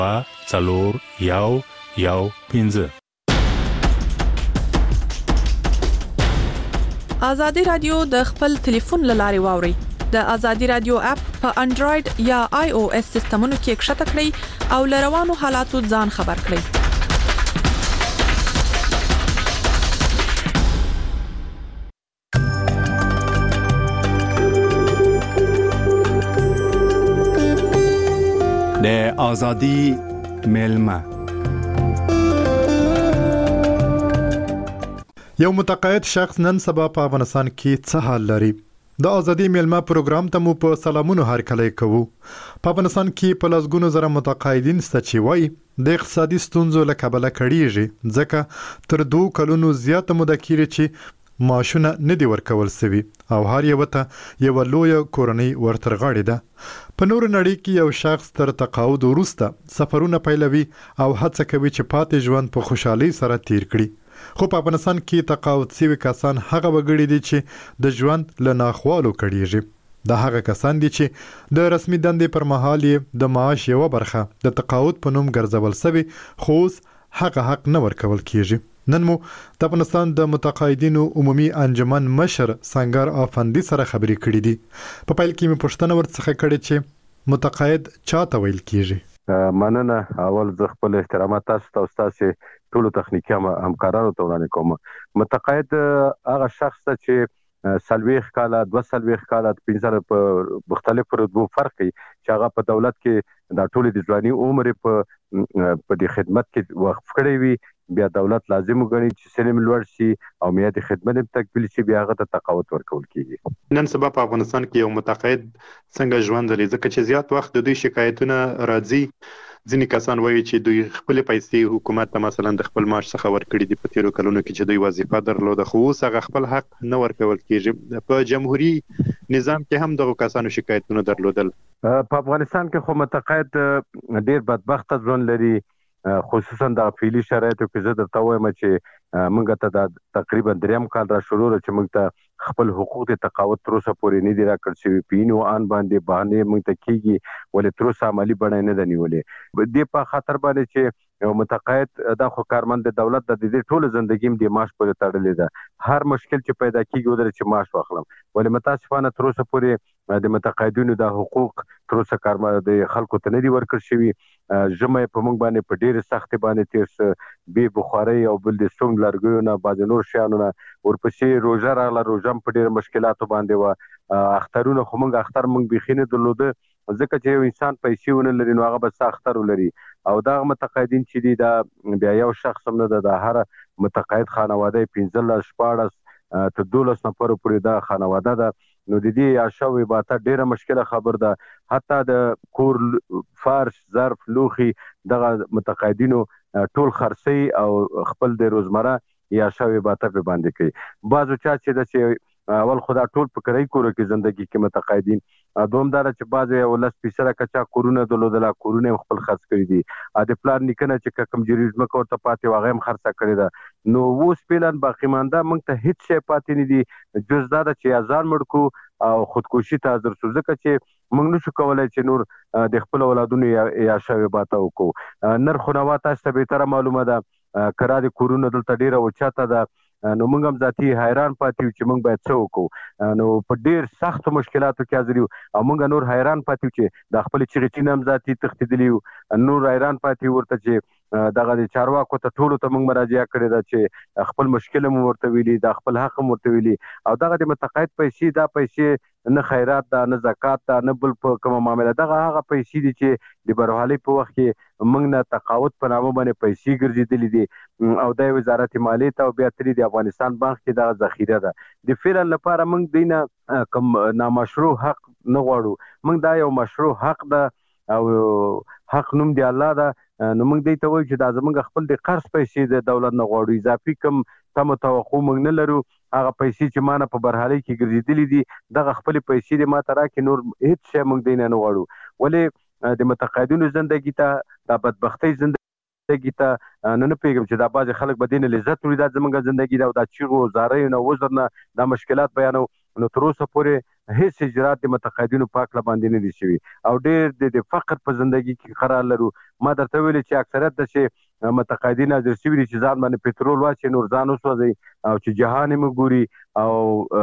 4-1-1-15. ازادي رادیو د خپل ټلیفون له لارې واوري. د ازادي رادیو اپ په انډراید یا آی او اس سیستمونو کې کښته کړئ او له روانو حالاتو ځان خبر کړئ. د ازادي ملما یو متقاعد شخص نن سبا په افغانستان کې څه حال لري؟ د ازادي ملما پروګرام ته مو په سلامونو هرکلی کوو. په افغانستان کې په لسګونو زره متقاعدین شته چې وایي د اقتصادي ستونزو له کبله کړيږي، ځکه تر 2 کلونو زیاته موده کېږي چې معاشونه نه دي ورکول شوي او هر یو ته یو لوی کورنۍ ورترغاړي ده. په نور نړۍ کې یو شخص تر تقاعد وروسته سفرونه پیلوي او هڅه کوي چې پاتې ژوند په خوشحالۍ سره تیر کړي. خو په افغانستان کې تقاعد شوي کسان هغه وګړي دي چې د ژوند له ناخوالو کړيږي. دا هغه کسان دي چې د رسمي دندې پر مهال د معاش یو برخه د تقاعد په نوم ګرځول شوی، خو هغه حق نه ورکول کیږي. نن مو د افغانستان د متقاعدینو عمومي انجمن مشر سنگر افندي سره خبرې کړې دي. په پیل کې مې پوښتنه ورڅخه کړې چې متقاعد چاته ویل کیږي؟ مننه. اول زه خپل احترامات تاسو ته او تاسو ټولو تخنیکی همکارانو ته وړاندې کوم. متقاعد هغه شخص چې 40 کاله 2 کاله 15 په مختلفو رتبو فرق کوي چې هغه په دولت کې د ټولې د ځواني عمر په دې خدمت کې وقف کړی وي، بیا دولت لازم وګڼي چې سلم لوړ شي او میادي خدمت تکمیل شي، بیا هغه ته تقاعد ورکول کیږي. نن سبا په افغانستان کې یو متقاعد څنګه ژوند لري؟ ځکه چې زیات وخت د دوی شکایتونه راځي. ځینې کسان وایي چې دوی خپل پیسې حکومت ته مثلا د خپل معاش څخه ورکړي دي په تیرو کلونو کې چې دوی وظیفه درلوده، خو اوس هغه خپل حق نه ورکول کیږي. په جمهوریت نظام کې هم دغه کسانو شکایتونه درلودل. په افغانستان کې خو متقاعد ډیر بدبخت ژوند لري، خصوصا د فعلی شرایطو کې. زه درته وایم چې موږ ته د تقریبا 3 کال را شروع چې موږ ته خپل حقوق د تقاعد تر اوسه پورې نه دي راکړل شوي. پینو ان باندې باندې موږ ته کیږي ولې تر اوسه عملی بڼه نه ده نیولې. دې په خاطر باندې چې یو متقاعد دا خو کارمند د دولت د دې ټول ژوندۍ د معاش پورې تړلې ده. هر مشکل چې پیدا کیږي ودر چې معاش واخلم، ولې متاسفانه تر اوسه پورې د متقاعدینو د حقوق تر اوسه کارمند د خلکو ته نه دي ورکړل شوي. جمعه په موږ باندې په ډېر سخت باندې تیر به بخاري او بل د سونګ لرګیونه باز نور شیانونه ورپسې روزه راغله. روزه په ډېر مشکلاتو باندې و اخترونه خو موږ اختر موږ بخینه درلوده، ځکه چې یو انسان پیسې ونه لري نو هغه به اختر ولري. او دا متقاعدین چې دي دا بیا یو شخص هم نه ده، د هر متقاعد خانواده 15-14 ته 12 نفر پورې دا خانواده ده. نو د دې عشاوي باته ډیره مشکله خبر ده. حتی د کور فرش ظرف لوخي دغه متقاعدینو ټول خرڅي او خپل د روزمره یا عشاوي باته په باندې کوي. بعضو چا چې د اول خدا ټول په کرای کورو کې ژوندۍ کې متقاعدین دومدار چې بعض یو لس پیسره کچا کورونه دلودلا کورونه خپل خرڅ کړی دي. د پلان نکنه چې کوم جریزمه کوته پاتې واغې هم خرڅ کړی ده. نو اوس پلان باقی مانده موږ ته هیڅ شی پاتې نه دي جز دا چې ازان مړکو او خودکشي ته حاضر شو، ځکه چې موږ نشو کولای چې نور د خپل اولادونو یا شوي باته وکړو. نرخونه تاسو ته به تر معلومه ده کرا د کورونو دلته ډیره اوچاته ده. نو موږ هم ذاتي حیران پاتې چې موږ باید څه وکړو. نو په ډیر سخت مشکلاتو کې حاضر یو او موږ نور حیران پاتې چې د خپل چغې نام ذاتي تختیدلی نور حیران پاتې ورته چې دغه د چارواکو ته ټولو ته موږ مراجعه کړې ده چې خپل مشکل مو ورته ویلي، د خپل حق مو ورته ویلي. او دغه د متقاعد پیسې دا پیسې نه خیرات ده نه زکات ده نه بل په کومه معامله، دغه هغه پیسې دي چې د برحالي په وخت کې موږ نه تقاعد په نامه باندې پیسې ګرځېدلې دي او د وزارت مالیې ته او بیا ترې د افغانستان بانک کې دغه ذخیره ده. د فعلا لپاره موږ دینه کوم نامشروع حق نه غواړو، موږ دا یو مشروع حق ده او حق نوم دی الله ده. نو موږ دې ته وایو چې دا زموږ خپل د قرض پیسې د دولت نه غواړو، اضافي کم تم توقع موږ نه لرو. هغه پیسې چې مانه په برحالي کې ګرځېدلې دي دغه خپل پیسې د ماته راکې، نور هیڅ شی موږ دې نه غواړو. ولې د متقاعدینو ژوندۍ ته د بدبختۍ ژوندۍ ته نه پیغام چې دا باز خلک به دین لذت وري دا زمونږ ژوندۍ دا او دا چیغو زارې نه وزر نه دا مشکلات بیانو. نو تر اوسه پورې هیڅ اجرات د متقاعدینو په هکله باندې نه دي شوي او ډېر د فقر په زندگی کې قرار لرو. ما درته ویلي چې اکثریت د چې متقاعدین حاضر شوي دي چې ځان باندې پټرول واچي نور ځان وسوځي او چې جهان یې مګوري او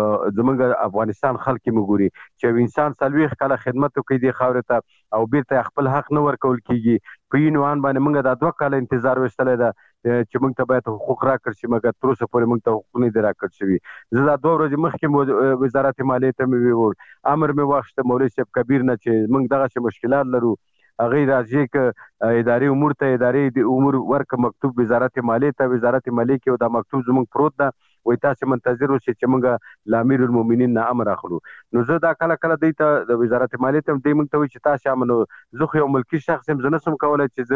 زمونږ افغانستان خلک یې مګوري چې انسان 40 کاله خدمت وکړي دې خاورې ته او بیرته خپل حق نه ورکول کیږي. په یې عنوان باندې موږ دا 2 کاله انتظار وستلی ده چې موږ ته باید حقوق راکړ شي مګر تر اوسه پورې موږ ته حقوق نه دي راکړ شوي. زه دا 2 ورځې مخکې وزارت مالیې ته مې ووړ امر مې واخیسته مولوي صاحب کبیر نه چې موږ دغسې مشکلات لرو هغه راځي که اداري امور ته اداري امور ورکه مکتوب وزارت مالیې ته وزارت مالیې کې دا مکتوب زموږ پروت ده وایي تاسې منتظر اوسئ چې موږ له امیر المؤمنین نه امر اخلو. نو زه دا کله کله دوی ته د وزارت مالیې ته دوی موږ ته وایي چې تاسې امنو زه خو یو ملکي شخص یم زه نه شم کولی چې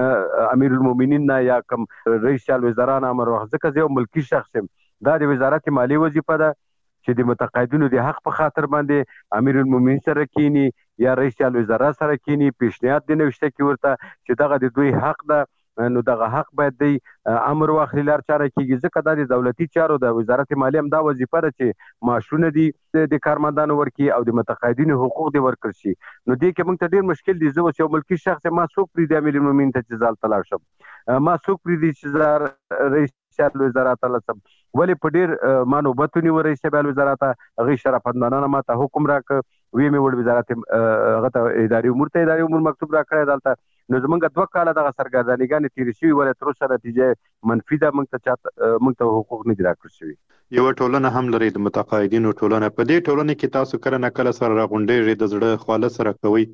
زه امیر المؤمنین نه یا کوم رئیس الوزرا نه امر واخلم ځکه زه یو ملکي شخص یم. دا د وزارت مالیې وظیفه ده چې د متقاعدینو د حق په خاطر باندې امیر المؤمنین سره کینی یا رئیس الوزرا سره کینی پیشنهاد دی نوشته کی ورته چې دغه د دوی حق ده نو دغه حق باید دی امر واخلي لار چاره کیږي ځکه دا د دولتي چارو د وزارت مالیې هم دا وظیفه ده چې معاشونه دي د کارمندانو ورکړي او د متقاعدینو حقوق دي ورکړل شي. نو دې کې موږ ته ډېر مشکل دي. زه اوس یو ملکي شخص ما څوک پرېږدي امیر المؤمنین ته چې زه هلته لاړ شم ما څوک پرېږدي چې زه رئیس الوزرا ته لاړ شم ولې په ډېر ما نوبت ونیو رئیس الوزرا ته هغې شرافتمندانه ما ته حکم راکړ ویې مې وړ وزارت هغه ته اداري امور مکتوب راکړی دلته. نو زمونږ 2 کاله دغه سرګردانیګانې تېرې شوي ولې تر اوسه نتیجه منفي ده موږ ته حقوق نه دي راکړل شوي. یوه ټولنه هم لري د متقاعدینو ټولنه. په دې ټولنه کې تاسو کله نه کله سره راغونډېږئ د زړه خواله سره کوئ.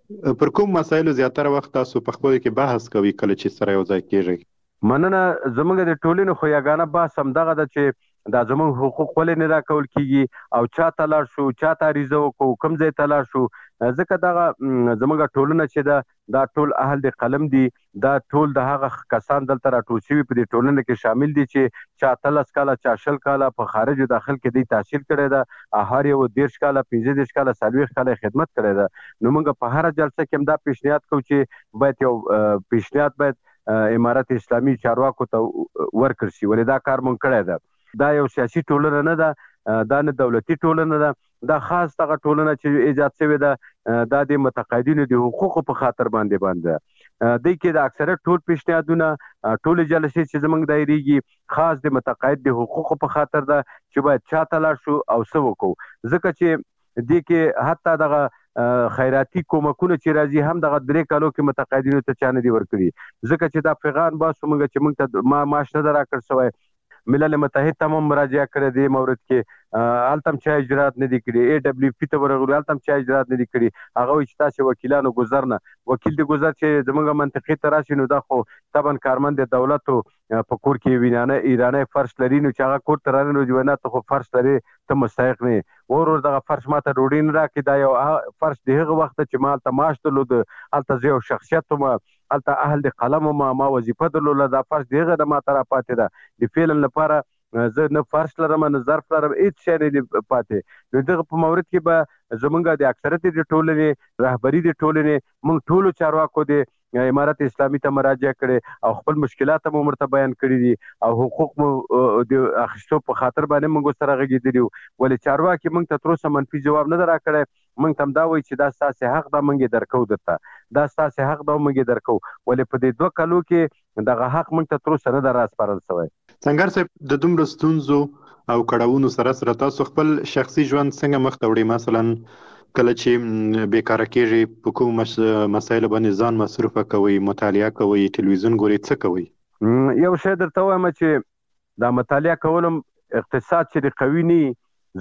پر کوم مسایلو زیاتره وخت تاسو په خپلو کې بحث کوئ کله چې سره یو ځای کېږئ؟ مننه. زمونږ د ټولنې خو یګانه بحث همدغه ده چې دا زمونږ حقوق ولې نه راکول کیږي او چا ته لاړ شو چا ته عریضه وکړو کوم ځای ته لاړ شو ځکه دغه زمونږ ټولنه چې ده دا ټول اهل د قلم دي دا ټول د هغه کسان دلته راټول شوي په دې ټولنه کې شامل دي چې چا 13 کاله چا 20 کاله په خارجو داخل کې دی تحصیل کړی ده هر یو 10 کاله 15 کاله 40 کاله خدمت کړی ده. نو موږ په هر جلسه کې هم دا پیشنهاد کوو چې باید یو پیشنهاد باید امارت اسلامي چارواکو ته ورکړل شي ولې دا کار مونږ کړی ده. دا یو سیاسي ټولنه نه ده دا نه دولتي ټولنه ده دا خاص دغه ټولنه چې ایجاد شوې ده دا د متقاعدینو د حقوقو په خاطر باندې دوی کې د اکثریت ټول پیشنهادونه ټول جلسې چې زمونږ دایریږي خاص د متقاعد د حقوقو په خاطر ده چې باید چا ته لاړ شو او څه وکړو ځکه چې دې کې حتی دغه خیراتي کومکونه چې راځي هم دغه 3 کالو کې متقاعدینو ته چا نه دي ورکړي ځکه چې دا پیغام باسو موږ چې موږ ته معاش نه ده راکړل شوی. ملل متحد ته هم مراجعه کړې دې مورد کې هلته هم چا اجرات نه دي کړي AWP ته ورغلو هلته هم چا اجرات نه دي کړي هغه وایي چې تاسې وکیلانو ګذر نه وکیل د ګذر چې زموږ منطقې ته راشي نو دا خو طبعا کارمند د دولتو په کور کې ایرانی فرش لري نو چې هغه کور ته رانه نو نه ته خو فرش لري ته مستحق نه ورور دغه فرش ما ته ډوډۍ نه راکړي دا یو فرش د هغه وخت چې ما هلته معاش درلود هلته زه یو شخصیت وم هلته اهل د قلم ما وظیفه درلوده دا فرش د هغه د ما ته راپاتې ده د فعلا لپاره زه نه فرش لرم نه ظرف لرم هېڅ شی نه دي پاتې. نو دغه په مورد کې به زمونږ د اکثریت د ټولنې رهبري د ټولنې موږ ټولو چارواکو د امارت اسلامي ته مراجعه کړې او خپل مشکلات هم ورته بیان کړي دي او حقوق مو د اخیستو په خاطر باندې موږ سره غږېدلي وو ولې چارواکي موږ ته تر اوسه منفي جواب نه ده راکړی. موږ ته هم دا وایي چې دا ستاسې حق ده موږ یې درکوو درته دا ستاسې حق ده موږ یې درکوو ولې په دې 2 کالو کې دغه حق موږ ته تر اوسه نه ده راسپارل شوی. سنګر صاحب د دومره ستونزو او کړاوونو سره تاسو خپل شخصي ژوند څنګه مخ ته وړئ؟ مثلا کله چې بیکاره کېږئ په کوم مسایلو باندې ځان مصروفه کوئ مطالعه کوئ ټلویزیون ګورئ څه کوئ؟ یو شی درته وایم چې دا مطالعه کول اقتصاد چې د قوي نه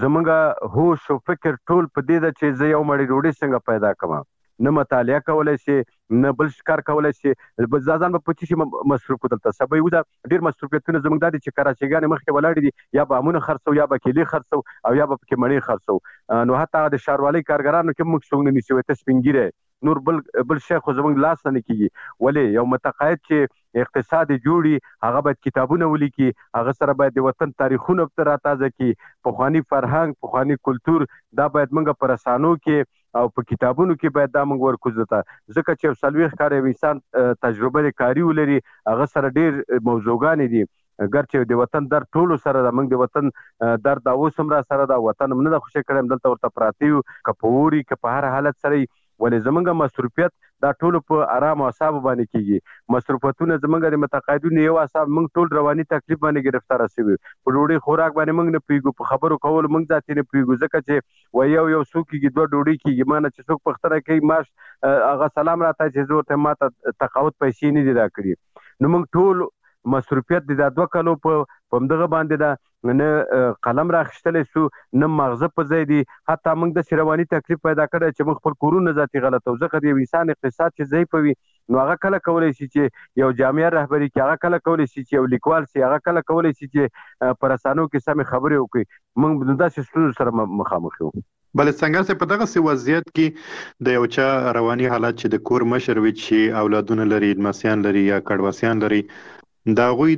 زمونږ هوش او فکر ټول په دې ده چې زه یو مړۍ ډوډۍ څنګه پیدا کړم نه مطالعه کولی شي نه بل کار کولی شي ځان به په څه شي مصروف کړو دلته سبا یو ده ډېر مصروفیتونه زموږ دا دي چې کراچیګانې مخکې ولاړې دي یا به امونه خرڅو یا به کیلې خرڅو او یا به پکې مڼې خرڅو نو حتی د ښاروالۍ کارګرانو کې موږ څوک نه نیسي ته سپین ږیری نور بل شی خو زموږ لاس نه کېږي ولې یو متقاعد چې اقتصاد جوړي هغه باید کتابونه ولیکي هغه سره باید د وطن تاریخونه راتازه کړي پخواني فرهنګ پخواني کلتور دا باید موږ په رسانو کې او په کتابونو کې باید دا موږ ورکوزو ته ځکه چې 40 کال یو انسان تجربه کاري ولري هغه سره ډېر موضوعګانې دي ګرچې د وطن در ټولو سره ده، موږ د وطن درد اوس هم را سره ده، وطن هم نه ده خوشی کړی، دلته ورته پراته یو، که په اوري که په هر حالت سره ولې زمونږ مصروفیت دا ټولو په آرام اعصابو باندې کیږي. مصروفیتونه زمونږ د متقاعدینو یو اعصاب موږ ټول رواني تکلیف باندې گرفتاره شوي، په ډوډۍ خوراک باندې موږ نه پوهېږو، په خبرو کولو موږ ذاتي نه پوهېږو، ځکه چې وایي یو څو کېږي دوه ډوډۍ کېږي، ما نه چې څوک پوښتنه کوي معاش هغه سلام راته چې زه ورته ما ته تقاعد پیسې نه دي راکړي. نو موږ ټول مصروفیت د 2 کالو په همدغه باندې ده، نه قلم راخیستلی سو نه مغزه په ځای دي، حتی موږ داسې رواني تکلیف پیدا کړی چې موږ خپل کورونه ذاتي غلطو، ځکه د یو انسان اقتصاد چې ضعیفه وي نو هغه کله کولی شي چې یو جامعه رهبري کړي، هغه کله کولی شي چې یو لیکوال شي، هغه کله کولی شي چې په رسانو کې سمې خبرې وکړي. موږ داسې ستونزو سره مخامخ یو. بلې څنګه چې په دغه وضعیت کې د یو چا رواني حالت چې د کور مشر وي چې اولادونه لري، لمسیان لري یا کډواسیان لري، د هغوی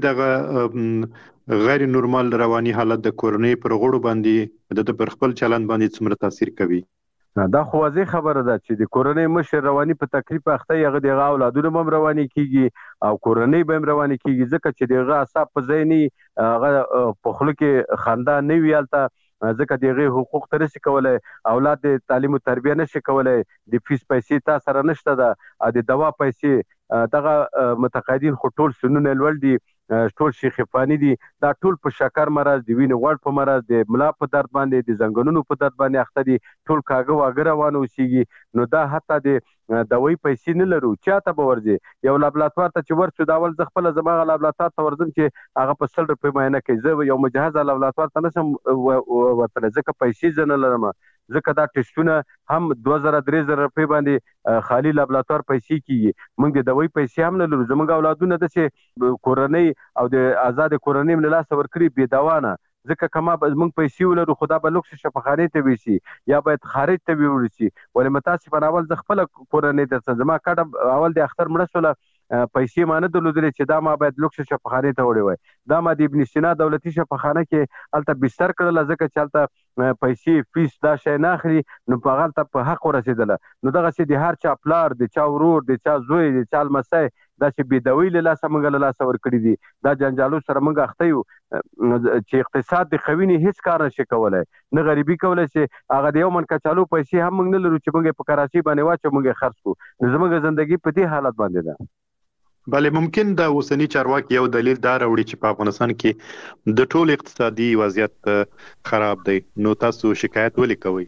دغه غیر نورمال رواني حالت د کورنۍ پر غړو باندې د پر خپل چلند باندې څومره تاثیر کوي؟ دا خو واضح خبره ده چې د کورنۍ مشر رواني په تکلیف اخته، هغه دغه اولادونه هم رواني کیږي او کورنۍ به هم رواني کیږي، ځکه چې دغه اعصاب په ځای نه، هغه په خوله کې خندا نه وي هلته، ځکه د هغې حقوق ته نشي کولی، اولاد د تعلیم و تربیه نشي کولی، د فیس پیسې تا سره نشته ده، د دوا پیسې، دغه متقاعدین خو ټول سنونه لوړ دي، ټول شیخفانی دي، دا ټول په شکر مرض، د وینې غوړ په مرض، د ملا په درد باندې، د زنګنونو په درد باندې اخته دي، ټول کاږه واږه روان اوسېږي. نو دا حتی د دوی پیسې نه لرو، چاته به ورځي؟ یو لابراتوار ته چې ورسو، دا اول زه خپله زما هغه لابراتوار ته ورځم چې هغه په 100 روپۍ معاینه کوي، زه یو مجهزه لابراتوار ته نشم ورتلی، ځکه پیسې زه نه لرم، ځکه دا ټسټونه هم 2000-3000 روپۍ باندې خالي لابراتوار پیسې کیږي، موږ د دوی پیسې هم نه لرو. زموږ اولادونه داسې کورنۍ او د آزاد کورنۍ له لاسه ورکړي بې دوا نه، ځکه که ما موږ پیسې ولرو خو دا به لوکس شفاخانې ته ویسي یا باید خارج ته ویوړل شي. ولې متاسفانه اول زه خپله کورنۍ درڅم، زما کډه اول د اختر مړه شوله، پیسې ما نه درلودلې چې دا ما باید لوکس شفاخانې ته وړې وای، دا ما د ابن سینا دولتي شفاخانه کې هلته بستر کړله، ځکه چې هلته پیسې فیس دا شی نه اخلي، نو په هغه هلته په حق ورسېدله. نو دغسې د هر چا پلار، د چا ورور، د چا زوی، د چا لمسی داسې بېدوي له لاسه موږ له لاسه ورکړي دي. دا جنجالو سره موږ اخته یو چې اقتصاد د قوي نه هېڅ کار نشي کولی، نه غریبي کولی شي، هغه د یو من کچالو پیسې هم موږ نه لرو چې موږ یې په کراچۍ باندې واچو، موږ یې خرڅ کړو. نو زموږ زندګي په دې حالت باندې ده. بله ممکن د اوسنی چارواکي یو دلیل دا راوړي چې په افغانستان کې د ټول اقتصادي وضعیت خراب دی، نو تاسو شکایت ولې کوئ؟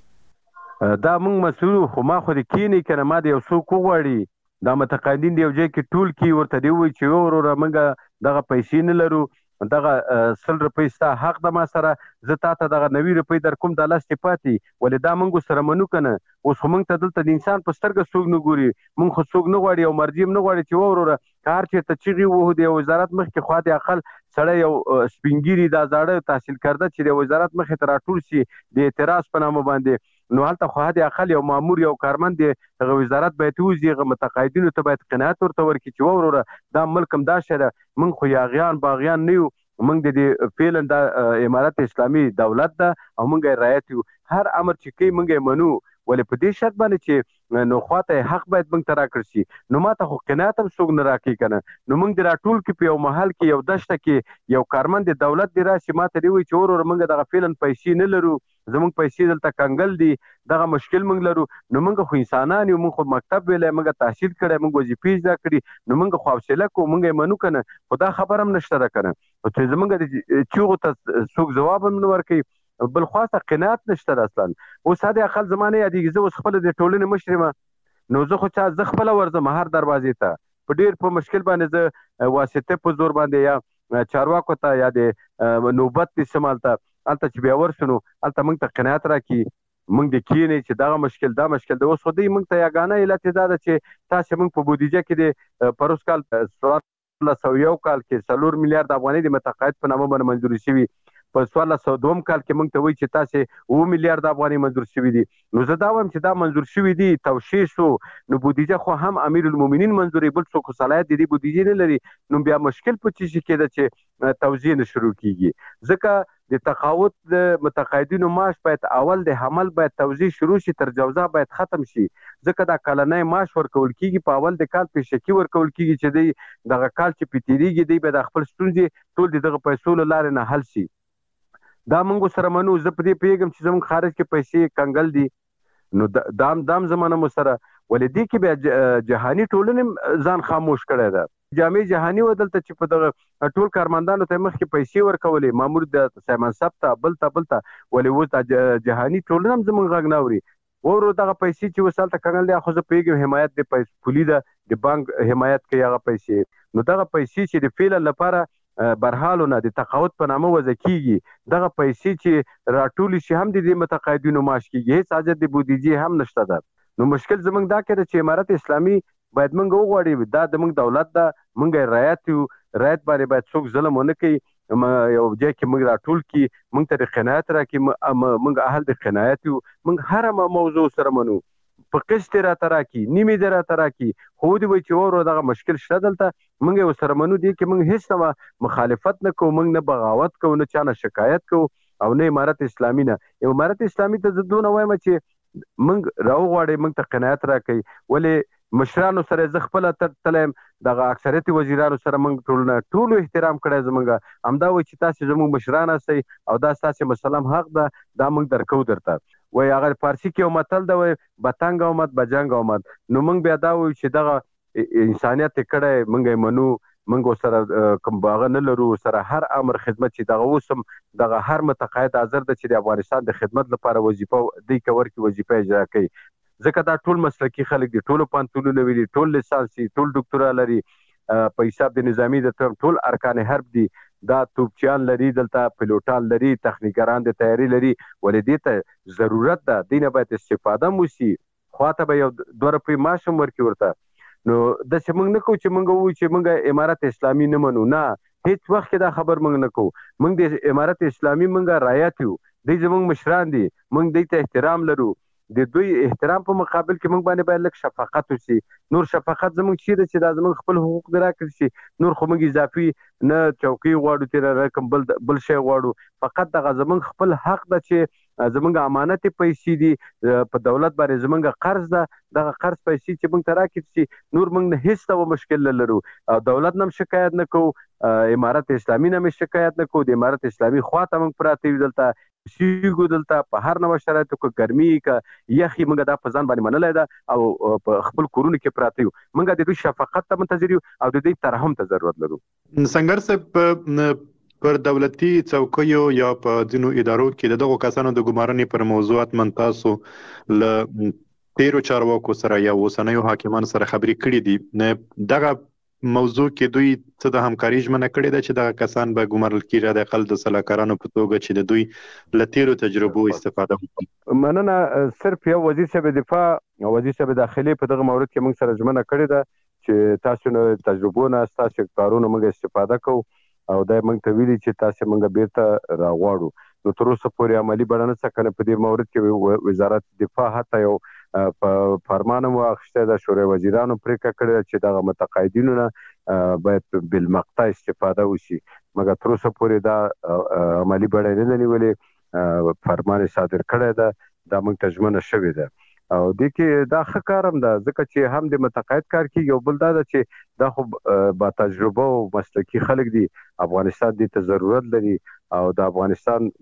دا موږ مسؤل خو ما خو د کینې که نه، ما د یو څوک وغواړي دا متقاعدین د یو ځای کې ټول کي ورته دې ووایي چې وروره موږ دغه پیسې نه لرو، دغه 100 روپۍ ستا حق ده ما سره، زه تا ته دغه 90 روپۍ در کوم، دا لس دې پاتې، ولې دا موږ سره منو که نه؟ اوس خو موږ ته دلته د انسان په سترګه څوک نه ګوري، موږ خو څوک نه غواړي او مرجع هم نه غواړي چې وروره که هر چېرته چغې وهو د یو وزارت مخکې خوا د اقل سړی یو سپینګیري دا زاړه تحصیل کرده چې د وزارت مخې ته راټول شي د اعتراض په نامه باندې، نو هلته خو حد اقل یو مامور یو کارمند دی، هغه وزارت باید ووځي، هغه متقاعدینو ته باید قناعت ورته ورکړي چې وروره دا ملک هم دا شی ده، موږ خو یاغیان باغیان نه یو، موږ د دې فعلا د امارت اسلامي دولت ده او موږ یې رعایت یو، هر امر چې کوي موږ یې منو، ولې په دې شرط باندې چې نو خواته حق باید موږ ته راکړل شي. نو ما ته خو قناعت هم څوک نه راکوي که نه، نو موږ د راټول کې په یو محل کې یو دشته کې یو کارمند د دولت دی راشي ما ته دې وایي چې وروره موږ دغه فعلا پیسې نه لرو، زموږ پیسې دلته کنګل دي، دغه مشکل موږ لرو. نو موږ خو انسانان یو، موږ خو مکتب ویلی، موږ تحصیل کړی، موږ وظیفې زده کړي، نو موږ خو حوصله کوو، موږ یې منو که نه؟ خو دا خبره هم نشته ده که نه، چې زموږ د چیغو ته څوک ځواب هم نه ورکوي، بل خواته قناعت نشته ده اصلا. اوس حد اقل زما نه یادېږي، زه اوس خپله د ټولنې مشر یم، نو زه خپله ورځم هر دروازې ته، په ډېر په مشکل باندې زه واسطې په زور باندې یا چارواکو ته یا د نوبت د سم هلته چې بیا ورسو، نو هلته موږ ته قناعت راکړي، موږ د کینې چې دغه مشکل دا مشکل دی. اوس خو دوی موږ ته یګانه علت یې دا ده چې تاسې موږ په بودیجه کې د پروس کال 1401 کال کې 4 میلیارډ افغانۍ د متقاعد په نامه باندې منظوري شوي، په 1402 کال کې موږ ته وایي چې تاسې 7 میلیارډ افغانۍ منظور شوي دي. نو زه دا وایم چې دا منظور شوي دي، توشیح شو، نو بودیجه خو هم امیر المؤمنین منظوري، بل څوک صلاحیت د دې بودیجې نه لري، نو بیا مشکل په څه شي کې ده چې توزیع نه شروع کیږي. ځکه د تقاعد د متقاعدینو معاش باید اول د حمل باید توزیع شروع شي، تر جوزا باید ختم شي، ځکه دا کلنی معاش ورکول کیږي په اول د کال پیشکي ورکول کیږي چې دی دغه کال چې په تیریږي دی به د خپل ستونزې ټول د دغه پیسو له لارې نه حل شي. دا موږ سره منو. زه په دې پوهېږم چې زموږ خارج کې پیسې کنګل دي، نو دام زمانه مو سره ولې دې کې بیا جهاني ټولنې ځان خاموش کړی ده. جامع جهاني و دلته چې په دغه ټول کارمندانو ته مخکې پیسې ورکولې، مامور د سایمنصب ته بل ته ولې اوس د جهاني ټولنه هم زموږ غږ نه اوري. ورو دغه پیسې چې وسالته کنګل دي، خو زه پوهېږم حمایت د پولي ده، د بانک حمایت کوي هغه پیسې. نو دغه پیسې چې د فعلا لپاره برحالو نه د تقاعد په نامه وضع کیږي، دغه پیسې چې راټولې شي هم د متقاعدینو معاش کیږي، هیڅ حاجت د بودیجې هم نشته ده. نو مشکل زموږ دا کړی چې امارت اسلامي باید موږ وغواړو، دا د موږ دولت ده، موږ رعایت یو، رعایت باندې باید څوک ظلم ونه کوي. یو ځای کې موږ راټول کی، موږ ته د قناعت راکړي، موږ اهل د قناعت یو، موږ هر موضوع سره منو، په قسط راته راکړي، نیمې دې راته راکړي، خو دې وایي چې ورو دغه مشکل شته دلته، موږ یې ورسره منو. دې کې موږ هېڅ نه مخالفت نه کوو، موږ نه بغاوت کوو، نه چا نه شکایت کوو، او نه امارت اسلامي نه. امارت اسلامي ته زه دونه وایم چې موږ راوغواړئ، موږ ته قناعت راکړئ. ولې مشرانو سره زه خپله تلم، دغه اکثریت وزیرانو سره موږ ټولو احترام کړی، زموږ همدا وایي چې تاسې زموږ مشران هستئ او دا ستاسې مسله هم حق ده، دا موږ درکوو درته. وایي هغه فارسي کې یو متل ده، وایي بتنګ آمد بجنګ آمد. نو موږ بیا دا وایو چې دغه انسانیت یې کړی، موږ یې منو، موږ سره کوم هغه نه لرو، سره هر امر خدمت چې دغه اوس هم دغه هر متقاعد حاضر ده چې د افغانستان د خدمت لپاره وظیفه دی کور کې وظیفه اجرا کوي، ځکه دا ټول مسلکي خلک دي، ټولو پوهنتونونه ویلي، ټول لیسانس دي، ټول ډاکټرا لري، په حساب د نظامي د ټول ارکان حرب دي، دا توپچیان لري، دلته پیلوټان لري، تخنیکران د تیاری لري. ولې دې ته ضرورت ده، دې نه باید استفاده مو شي، خواته به یو 2 روپۍ معاش هم ورکړي ورته. نو داسې موږ نه کوو چې موږ ووایو چې موږ امارت اسلامي نه منو، نه، هیڅ وخت کې دا خبر موږ نه کوو. موږ د امارت اسلامي موږ رعایت یو، دوی زموږ مشران دي، موږ دوی ته احترام لرو. د دوی احترام په مقابل کې موږ باندې باید لږ شفقت وشي. نور شفقت زموږ چیرې چې دا زموږ خپل حقوق دې راکړل شي، نور خو موږ اضافي نه چوکۍ غواړو، تېره رقم بل شی غواړو، فقط دغه زموږ خپل حق ده چې زموږ امانت پیسې دي، په دولت باندې زموږ قرض ده، دغه قرض پیسې چې موږ ته راکړل شي، نور موږ نه هیڅ ډول مشکل نه لرو، او دولت نه هم شکایت نه کوو، امارت اسلامي نه هم شکایت نه کوو. د امارت اسلامي خواته موږ پراته یو، دلته سیګو، دلته په هر نوع شرایطو کې ګرمي که یخي، موږ دا په ځان باندې منلی ده، او په خپل کورونو کې پراته یو. موږ د دوی شفقت ته منتظر یو او د دوی ترحم ته ضرورت لرو. سنگر صاحب، پر دولتي څوکیو یا په ځینو ادارو کې د دغو کسانو د ګمارنې پر موضوعات من تاسو له تیرو چارواکو سره یا اوسنیو حاکمانو سره خبرې کړې دي، دغه موضوع کې دوی څه د همکاري ژمنه کړې ده چې دغه کسان به ګمارل کېږي د اقل د سلاکارانو په توګه چې د دوی له تیرو تجربو استفاده وکړي؟ مننه. صرف یو وزیر صاحب دفاع او وزیر صاحب داخلي په دغه مورد کې موږ سره ژمنه کړې ده چې تاسو نه تجربو نه ستاسو کارونو موږ استفاده کوو، او دا موږ ته ویلي چې تاسو موږ بیرته راغواړو. نو تر اوسه پورې عملی بڼه نه څه کنه په دې مورد کې وزارت دفاع حتی یو په فرمان مو اخیسته د شورای وزیرانو پریکړه کړې چې دغه متقاعدینو نه باید بالمقطع استفاده وشي، مګر تر اوسه پورې دا عملی بڼه نه نیولې، فرمان صادر کړی ده، دا موږ ته ژمنه شوې ده، او دې کې دا ښه کار هم ده، ځکه چې هم د متقاعد کار کېږي، او بل دا ده چې دا خو با تجربه او مسلکي خلک دي، افغانستان دې ته ضرورت لري، او د افغانستان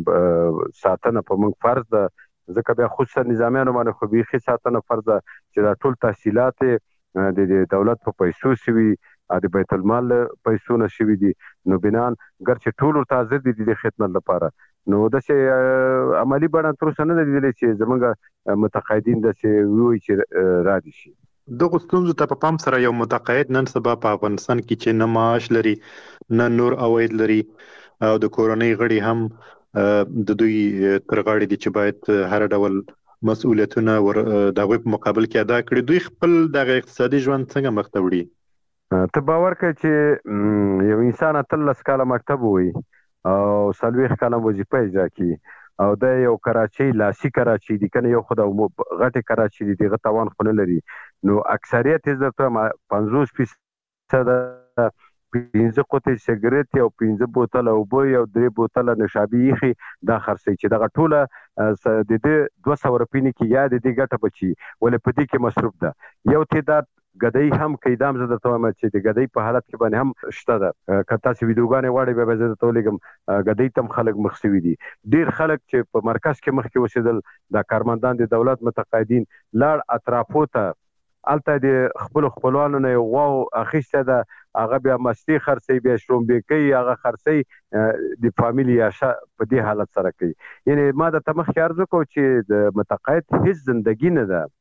ساتنه په موږ فرض ده، ځکه بیا خصوصا نظامیانو باندې خو بیخي ساتنه فرض ده چې دا ټول تحصیلات د دولت په پیسو شوي، د بیت المال پیسو نه شوي دي، نو بنان ګرچې ټول ورته حاضر دي د خدمت لپاره، نو داسې عملي بڼه تر اوسه نه ده لیدلې چې زموږ متقاعدین داسې ووایي چې را دي شي. دغو ستونزو ته په پام سره یو متقاعد نن سبا په افغانستان کې چې نه معاش لري نه نور عواید لري، او د کورنۍ غړي هم د دوی تر غاړې دي چې باید هر ډول مسؤلیتونه د هغوی په مقابل کې ادا کړي، دوی خپل دغه اقتصادي ژوند څنګه مخ ته وړي؟ ته باور کوې چې یو انسان 18 کاله مکتب ووایي او 40 کاله وظیفه اجرا کړي، او دا یو کراچۍ لاسي کراچۍ دي کنه، یو خو د غټې کراچۍ دي، دغه توان خو نه لري، نو اکثریت یې درته 50% 15 قطۍ سیګریټ او 15 بوتل اوبه او 3 بوتل نشابي ایخي دا خرڅي چې دغه ټوله د دې 200 روپۍ نه کې یا د دې ګټه بچي ولې په دې کې مصرف ده یو تعداد ګدۍ هم کیدام زده ته وایم چې د ګدۍ په حالت کې باندې هم شته ده کته چې ویډیوګانې واړې به زده ته لګم ګدۍ تم خلک مخسوي دي ډیر خلک چې په مرکز کې مخ کې وسیدل د کارمندان د دولت متقاعدین لاړ اطرافو ته الته د خپلوانو نه واو اخیسته ده هغه بیا مستی خرڅي بیا شرومبې کوي هغه خرڅي د فامیلی عاشه په دې حالت سره کوي یعنی ما د تمخ ارزو کو چې د متقاعد هیڅ ژوندۍ نه ده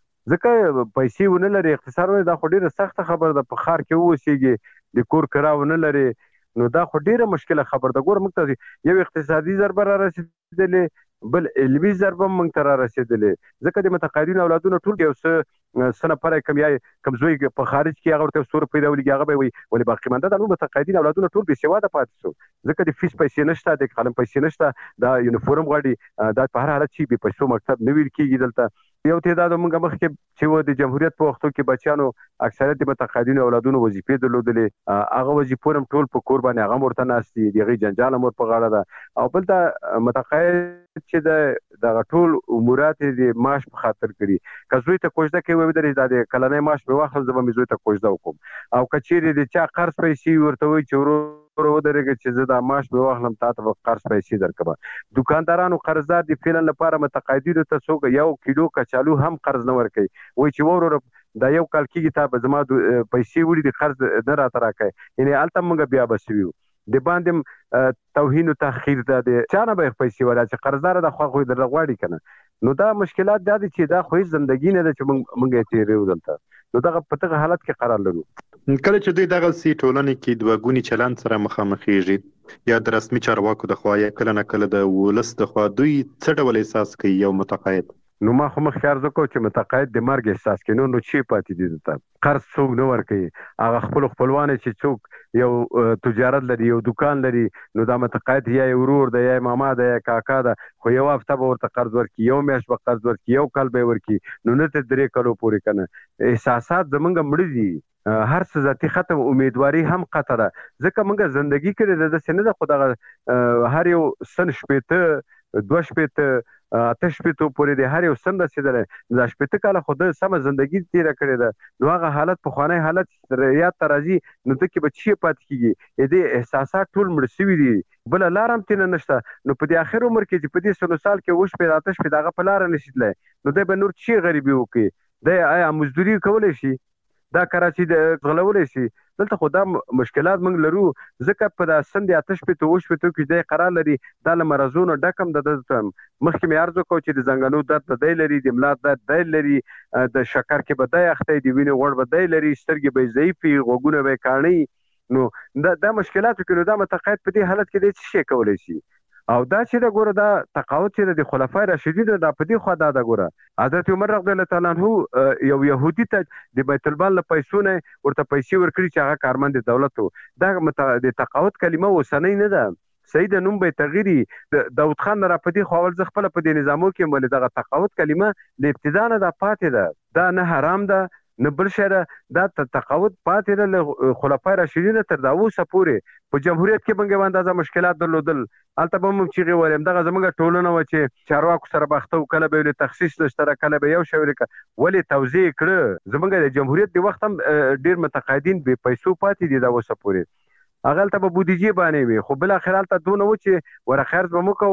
ځکه پیسې ونه لري اقتصاد دا خو ډیره سخته خبر ده په خار کې اوسېږي د کور کراونه لري نو دا خو ډیره مشکله خبر ده ګور موږ ته یو اقتصادي ضربه را رسیدلې بل علمي ضربه موږ ته را رسیدلې ځکه د متقاعدینو اولادونه ټول یو څه سنه پر کمزوی په خارج کې هغه ته سور پیدا ولګي هغه به وي ولې باقی مانده د متقاعدین اولادونه ټول بې سواده پاتې شو ځکه د فیس پیسې نشته د قلم پیسې نشته دا یونیفورم غواړي دا په هر حالت چې به پیسو مکتب نه ویل کېږي دلته یو تعداد موږ مخکې چې و د جمهوریت په وختو کې بچیانو اکثریت د متقاعدینو اولادونو وظیفې درلودلې هغه وظیفو هم ټول په کور باندې هغه ورته ناستي دغه جنجال مور په غاړه ده او بل دا متقاعد چې د ټول امورات د معاش په خاطر کړي کزوی ته کوژده کوي وې درې د کلنې معاش په وخت زما مزوی ته کوژده وکم او کچېری د چا قرض پیسې ورته وي چې ورو درګه چې زه د معاش په وخت هم تاسو قرض پیسې درکبه دکاندارانو قرضدار د فعلا لپاره متقاعدینو ته څوک یو کیلو کچالو هم قرض نه ورکوي وای چې ورو دا یو کال کېږي تا به زما پیسې وړي د قرض نه راته راکړي یعنی الته موږ بیا بسویو د باندې توهین او تاخير د چانه به پیسې ولا چې قرضدار د خو د غواړي کنه نو دا مشکلات د دې چې دا خو ژوندۍ نه ده چې موږ یې تیرې ودلته نو دا په تغه حالت کې قرار لرو کله چې دوی دغه سي ټولنې کې د وګونی چلن سره مخامخېږي یا د رسمي چارواکو د خوا یا کله نه کله د ولس د خوا دوی څه ډول احساس کوي یو متقاعد نو ما خو مخکار زکو چې متقاعد د مرګ احساس کوي نو چی پاتې دي ته قرض څوک نه ورکوي هغه خپلوان چې څوک یو تجارت لري یو دکان لري نو دا متقاعد یا ورور دی یا ماما دی یا کاکا ده خو یو هفته به ورته قرض ورکي یو میاشت به قرض ورکي یو کال به ورکي نو نه ته 3 کالو پورې کنه احساسات زمونږ مړ دي هر څه ذاتی ختم امیدواري هم قطره ځکه موږ ژوندۍ کړې د سینې د خدای هر یو سن شپته 2 شپته آتش پته پورې د هر یو سند رسیدل د شپته کاله خود سم ژوندۍ تیر کړې ده نو هغه حالت په خوانه حالت یا ترازی نو ته کې بچی پات کیږي دې احساسات ټول مرسوي دي بل لارم تنه نشته نو په دې اخر عمر کې چې په دې سلو سال کې وښ په آتش په دغه په لار نشیدل نو د بنور چی غریبي وکي د آیا مزدوري کولای شي دا کراچي د غلولې شي دلته خو دا مشکلات موږ لرو ځکه په د سند آتش په توش په تو کې د قرار لري د مرزونو ډکم د مخکې مې ارزو کو چې د زنګانو درد د لري د ملا درد د لري د شکر کې بدای اخته دی ویني غوړ بدای لري سترګې به ضعیفي غوګونه به کانی نو دا مشکلات کې نو دا متقاعد په دې حالت کې د څه شي کولای شي او دا چې دا ګوره دا تقاعد چې د خلفای راشدین دا په دې خوا دا ګوره حضرت عمر رضی الله تعالی عنہ یو يهودي ته د بیت المال له پیسو نه ورته پیسې ورکړي چې هغه کارمند دولت دا د تقاعد کلمه وسنۍ نه ده سید نوم به تغیری داود خان را پدې خپل ځ خپل په دې نظامو کې مل دغه تقاعد کلمه د ابتدا نه د پاتې ده دا نه حرام ده نه بل شره دا تقاعد پاتې ده خلفای راشدین تر دا اوسه پورې په جمهوریت کې بنګ باندې مشکلات درلودل البته به موږ چې ولیم دغه زمونږ ټولنه و چې چارواکو سره بختو کله به له تخصیص نشته کله به یو شوریکه ولی توزیع کړ زمونږ د جمهوریت د وخت هم ډیر متقاعدین به پیسو پاتې دي دا اوسه پورې اغل ته به بودیجه باندې وي خو بل اخر ته دونه و چې ور خرج به مو کو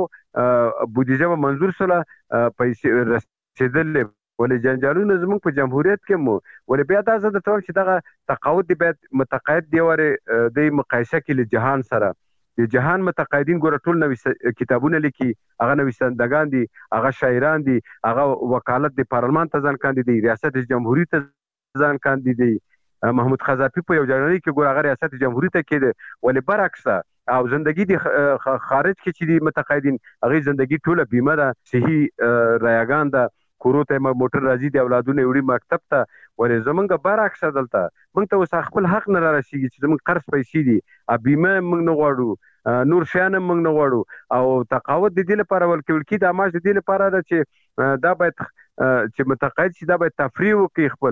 بودیجه به منظور سره پیسې رسیدل ولې جنجالونه زموږ په جمهوریت کې مو ولې بیا دا زه د توګه چې دغه تقاعد دی باید متقاعد دی وره د مقایسه کې له جهان سره د جهان متقاعدین ګوره ټول نوې کتابونه لیکي هغه نویسندگان دي هغه شاعران دي هغه وکالت د پارلمان ته ځان کاندي ریاست جمهوریت ته ځان کاندي محمود خزافی په یو ځای کې ګوره هغه ریاست جمهوریت ته کې ولې برعکس او زندگی دی خارج کې چې دی متقاعدین هغه زندگی ټوله بیمه ده صحي رایگان ده کورو ته موټر راځي د اولادونو وړي مکتب ته ولې زمونږ برعکس دلته موږ ته اوس خپل حق نه راسیږي چې زمونږ قرض پیسې دي بیمه موږ نه غواړو نور شیان موږ نه غواړو او تقاعد د دې لپاره ولکول کی د معاش د دې لپاره چې دا باید چې متقاعد شي دا باید تفریح وکړي خپل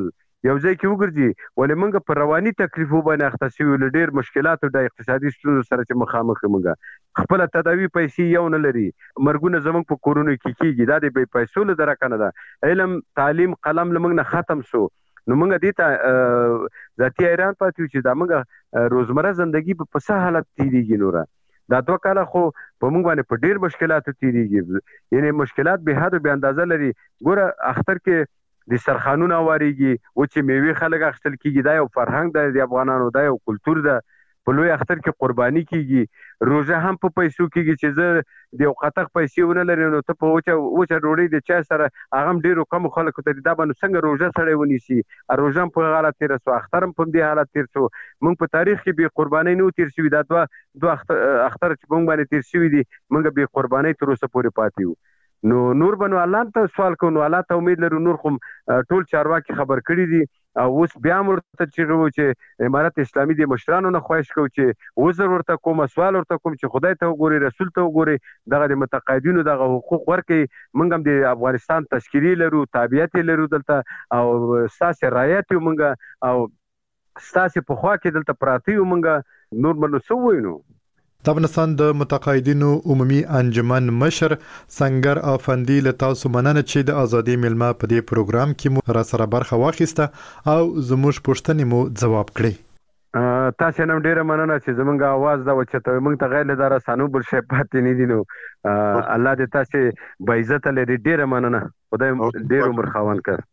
یو ځای کې وګرځي ولې موږ په رواني تکلیفو باندې اخته شوي له ډېر مشکلاتو د اقتصادي ستونزو سره چې مخامخ یو موږ خپله تداوي پیسې یو نه لري مرګونه زموږ په کورونو کې کېږي دا د بې پیسو له درکه نه ده علم تعلیم قلم له موږ نه ختم سو نو موږ دې ته ذاتي حیران پاتې یو چې دا موږ روزمره زندگی په څه حالت تېرېږي نوره دا 2 کاله خو په موږ باندې په ډېر مشکلاتو تېرېږي یعنې مشکلات بې حد و بې اندازه لري ګوره اختر کې د سرخانونه وارېږي وچې میوې خلک اخیستل کېږي دا یو فرهنګ دی د افغانانو دا یو کلتور ده په لوی اختر کې قرباني کېږي روژه هم په پیسو کېږي چې زه د یو قطق پیسې ونه لري نو ته په وچه ډوډۍ د چای سره هغه هم ډېرو کمو خلکو ته دا به نو څنګه روژه سړی ونیسي روژه هم په حالت تېره سو اختر هم په همدې حالت تېر سو موږ په تاریخ کې بې قربانۍ نه و تېر شوي دا دوه اختر چې په موږ باندې تېر شوي دي موږ بې قربانۍ تر اوسه پورې پاتې یو نو نور به نو الله ته سوال کوو نو الله ته امید لرو نور خو ټول چارواکي خبر کړي دي او اوس بیا هم ورته چیغې وو چې امارت اسلامي د مشرانو نه خواهش کوو چې عذر ورته کوم سوال ورته کوم چې خدای ته وګوري رسول ته وګوري دغه د متقاعدینو دغه حقوق ورکړي موږ هم د افغانستان تشکیلي لرو تابعیت لرو دلته او ستاسې رعایت یو موږ او ستاسې په خوا کې دلته پراته یو موږ نور به نو څه ووایو نو د افغانستان د متقاعدینو عمومي انجمن مشر سنگر افندي له تاسو مننه چې د ازادي ملما په دې پروګرام کې مو را سره برخه واخیسته او زموږ پوښتنې مو ځواب کړې تاسو نن ډیره مننه چې زمونږ आवाज دا وچته موږ ته غیر له دار سانو بل شي پاتې نه دي نو الله دې تاسو به عزت لري ډیره مننه خدای ډیر عمر خاوند کړ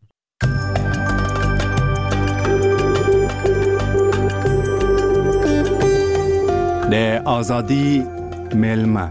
د آزادی ملما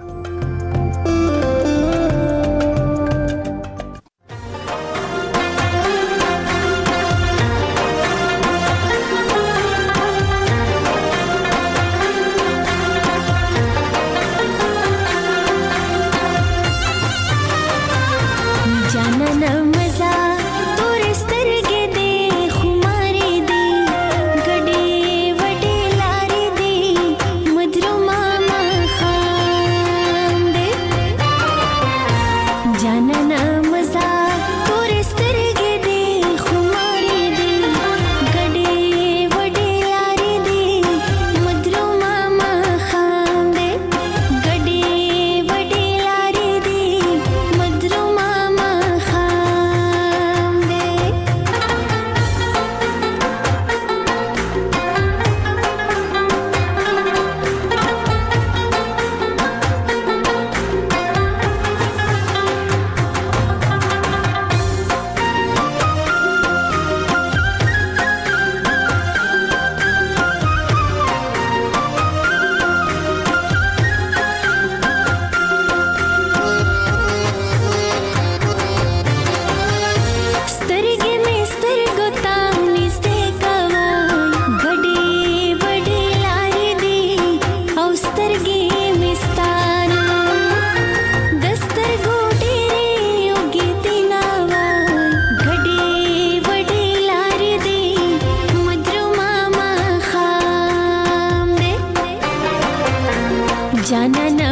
जाना